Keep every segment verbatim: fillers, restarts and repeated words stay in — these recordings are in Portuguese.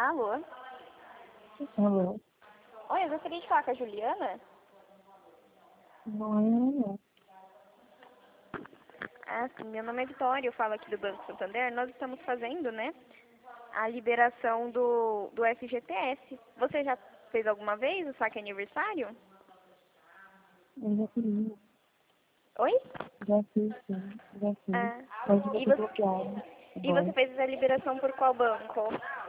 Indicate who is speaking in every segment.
Speaker 1: Alô?
Speaker 2: Alô?
Speaker 1: Oi, eu gostaria de falar com a Juliana.
Speaker 2: Não é não.
Speaker 1: Ah, sim, meu nome é Vitória, eu falo aqui do Banco Santander. Nós estamos fazendo, né, a liberação do, do F G T S. Você já fez alguma vez o saque aniversário?
Speaker 2: Eu já queria.
Speaker 1: Oi?
Speaker 2: Já fiz, sim. Já fiz.
Speaker 1: Ah,
Speaker 2: Mas eu
Speaker 1: e
Speaker 2: tô
Speaker 1: você,
Speaker 2: bloqueado.
Speaker 1: e você
Speaker 2: Agora.
Speaker 1: fez a liberação por qual banco?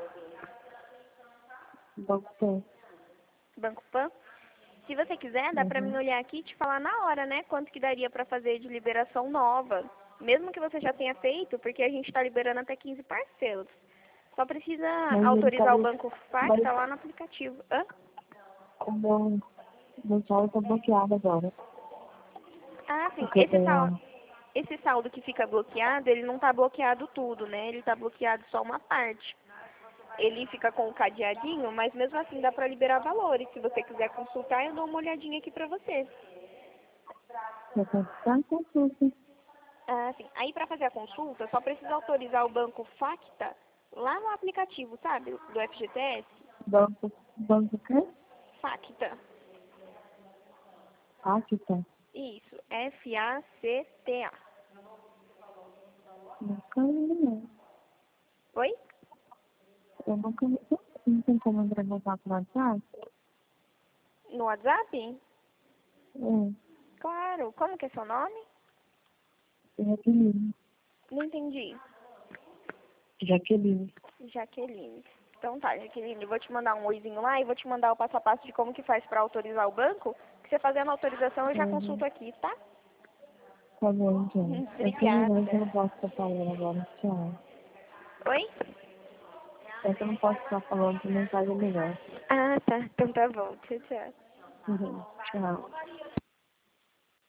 Speaker 2: Banco tem.
Speaker 1: Banco Pan? Se você quiser, dá pra mim
Speaker 2: Uhum.
Speaker 1: olhar aqui e te falar na hora, né, quanto que daria pra fazer de liberação nova. Mesmo que você já tenha feito, porque a gente tá liberando até quinze parcelas. Só precisa
Speaker 2: Mas ele tá
Speaker 1: autorizar o
Speaker 2: me...
Speaker 1: Banco
Speaker 2: Mas
Speaker 1: Facta lá no aplicativo. Hã?
Speaker 2: o meu... Meu saldo tá bloqueado agora.
Speaker 1: Ah, sim.
Speaker 2: Porque eu
Speaker 1: Esse
Speaker 2: tenho...
Speaker 1: saldo, esse saldo que fica bloqueado, ele não tá bloqueado tudo, né? Ele tá bloqueado só uma parte. Ele fica com o cadeadinho, mas mesmo assim dá pra liberar valores. Se você quiser consultar, eu dou uma olhadinha aqui pra você.
Speaker 2: Eu tenho que ficar em consulta.
Speaker 1: Ah, sim. Aí pra fazer a consulta, só precisa autorizar o Banco Facta lá no aplicativo, sabe? Do F G T S.
Speaker 2: Banco... Banco o quê?
Speaker 1: Facta.
Speaker 2: Aqui tá.
Speaker 1: Isso. F A C T A.
Speaker 2: Nunca vi, não.
Speaker 1: Oi?
Speaker 2: Eu nunca vi. Não tem como entrar em contato no WhatsApp?
Speaker 1: No WhatsApp?
Speaker 2: É.
Speaker 1: Claro. Como que é seu nome?
Speaker 2: Jaqueline.
Speaker 1: Não entendi.
Speaker 2: Jaqueline.
Speaker 1: Jaqueline. Então tá, Jaqueline, eu vou te mandar um oizinho lá e vou te mandar o passo a passo de como que faz pra autorizar o banco. Que você fazendo a autorização eu já
Speaker 2: Uhum.
Speaker 1: consulto aqui, tá?
Speaker 2: Tá bom, então. É que eu
Speaker 1: Obrigada.
Speaker 2: não posso ficar falando agora. Tchau.
Speaker 1: Oi?
Speaker 2: É que eu não posso ficar falando por mensagem melhor.
Speaker 1: Ah, tá. Então tá bom. Tchau, tchau.
Speaker 2: Tchau.